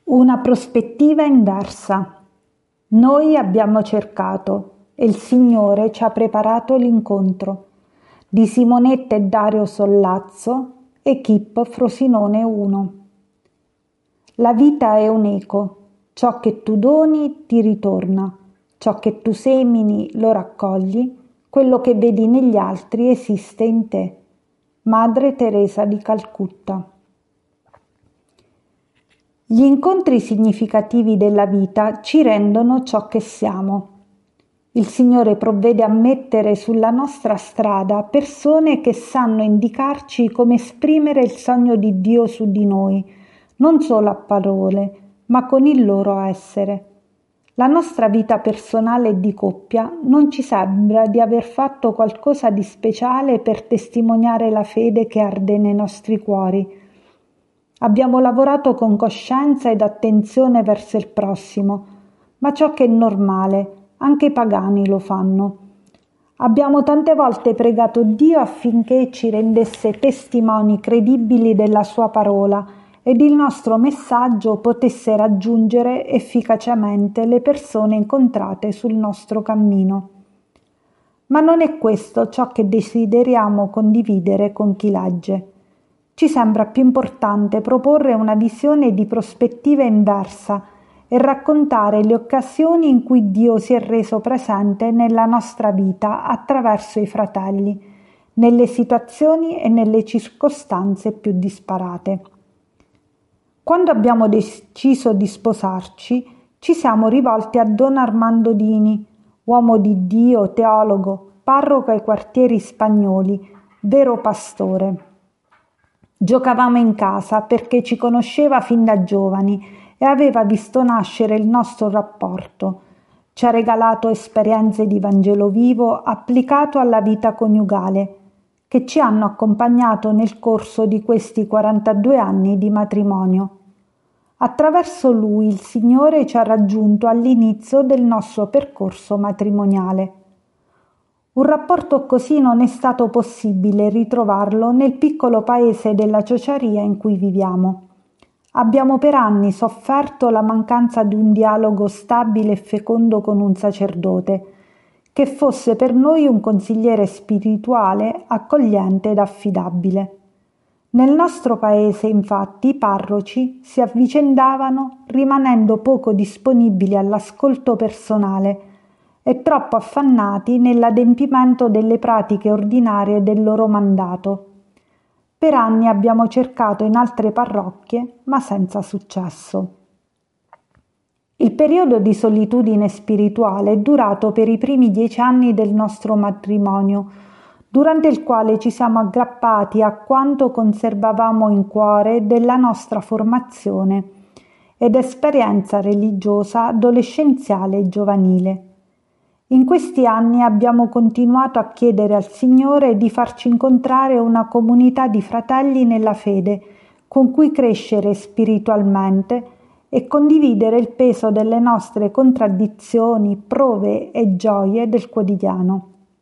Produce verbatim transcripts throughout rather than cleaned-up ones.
Una prospettiva inversa. Noi abbiamo cercato e il Signore ci ha preparato l'incontro. Di Simonetta e Dario Sollazzo, Equipe Frosinone uno. La vita è un eco. Ciò che tu doni ti ritorna. Ciò che tu semini lo raccogli. Quello che vedi negli altri esiste in te. Madre Teresa di Calcutta. Gli incontri significativi della vita ci rendono ciò che siamo. Il Signore provvede a mettere sulla nostra strada persone che sanno indicarci come esprimere il sogno di Dio su di noi, non solo a parole, ma con il loro essere. La nostra vita personale e di coppia non ci sembra di aver fatto qualcosa di speciale per testimoniare la fede che arde nei nostri cuori. Abbiamo lavorato con coscienza ed attenzione verso il prossimo, ma ciò che è normale, anche i pagani lo fanno. Abbiamo tante volte pregato Dio affinché ci rendesse testimoni credibili della sua parola ed il nostro messaggio potesse raggiungere efficacemente le persone incontrate sul nostro cammino. Ma non è questo ciò che desideriamo condividere con chi legge. Ci sembra più importante proporre una visione di prospettiva inversa e raccontare le occasioni in cui Dio si è reso presente nella nostra vita attraverso i fratelli, nelle situazioni e nelle circostanze più disparate. Quando abbiamo deciso di sposarci, ci siamo rivolti a Don Armando Dini, uomo di Dio, teologo, parroco ai quartieri spagnoli, vero pastore. Giocavamo in casa perché ci conosceva fin da giovani e aveva visto nascere il nostro rapporto. Ci ha regalato esperienze di Vangelo vivo applicato alla vita coniugale, che ci hanno accompagnato nel corso di questi quarantadue anni di matrimonio. Attraverso lui il Signore ci ha raggiunto all'inizio del nostro percorso matrimoniale. Un rapporto così non è stato possibile ritrovarlo nel piccolo paese della Ciociaria in cui viviamo. Abbiamo per anni sofferto la mancanza di un dialogo stabile e fecondo con un sacerdote, che fosse per noi un consigliere spirituale, accogliente ed affidabile. Nel nostro paese, infatti, i parroci si avvicendavano rimanendo poco disponibili all'ascolto personale e troppo affannati nell'adempimento delle pratiche ordinarie del loro mandato. Per anni abbiamo cercato in altre parrocchie, ma senza successo. Il periodo di solitudine spirituale è durato per i primi dieci anni del nostro matrimonio, durante il quale ci siamo aggrappati a quanto conservavamo in cuore della nostra formazione ed esperienza religiosa adolescenziale e giovanile. In questi anni abbiamo continuato a chiedere al Signore di farci incontrare una comunità di fratelli nella fede con cui crescere spiritualmente e condividere il peso delle nostre contraddizioni, prove e gioie del quotidiano.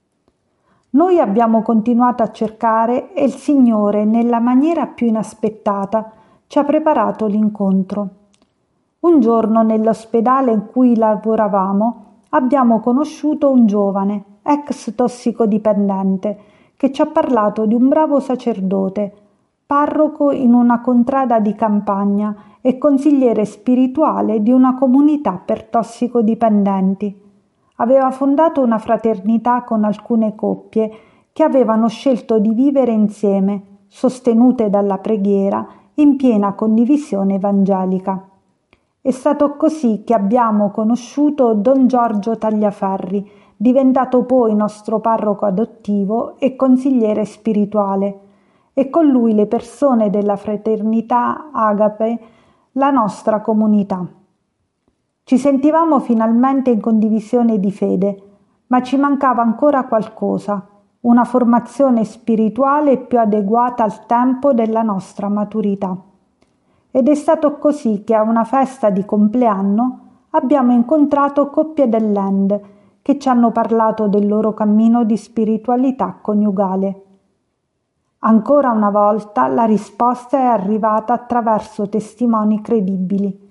Noi abbiamo continuato a cercare e il Signore, nella maniera più inaspettata, ci ha preparato l'incontro. Un giorno nell'ospedale in cui lavoravamo abbiamo conosciuto un giovane, ex tossicodipendente, che ci ha parlato di un bravo sacerdote, parroco in una contrada di campagna e consigliere spirituale di una comunità per tossicodipendenti. Aveva fondato una fraternità con alcune coppie che avevano scelto di vivere insieme, sostenute dalla preghiera, in piena condivisione evangelica. È stato così che abbiamo conosciuto Don Giorgio Tagliaferri, diventato poi nostro parroco adottivo e consigliere spirituale, e con lui le persone della Fraternità Agape, la nostra comunità. Ci sentivamo finalmente in condivisione di fede, ma ci mancava ancora qualcosa, una formazione spirituale più adeguata al tempo della nostra maturità. Ed è stato così che a una festa di compleanno abbiamo incontrato coppie dell'End che ci hanno parlato del loro cammino di spiritualità coniugale. Ancora una volta la risposta è arrivata attraverso testimoni credibili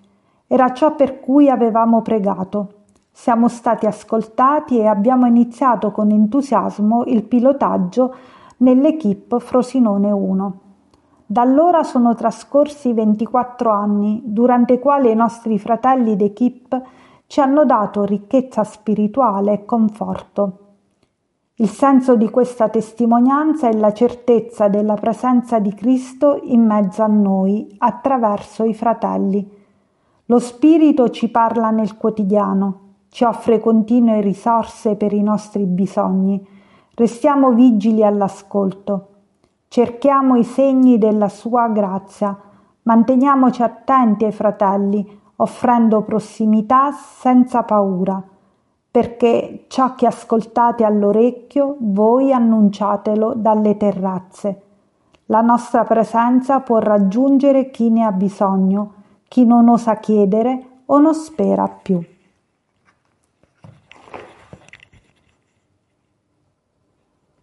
Era ciò per cui avevamo pregato. Siamo stati ascoltati e abbiamo iniziato con entusiasmo il pilotaggio nell'equipe Frosinone uno. Da allora sono trascorsi ventiquattro anni, durante i quali i nostri fratelli d'equipe ci hanno dato ricchezza spirituale e conforto. Il senso di questa testimonianza è la certezza della presenza di Cristo in mezzo a noi, attraverso i fratelli. Lo Spirito ci parla nel quotidiano, ci offre continue risorse per i nostri bisogni. Restiamo vigili all'ascolto. Cerchiamo i segni della sua grazia, manteniamoci attenti ai fratelli, offrendo prossimità senza paura, perché ciò che ascoltate all'orecchio voi annunciatelo dalle terrazze. La nostra presenza può raggiungere chi ne ha bisogno, chi non osa chiedere o non spera più.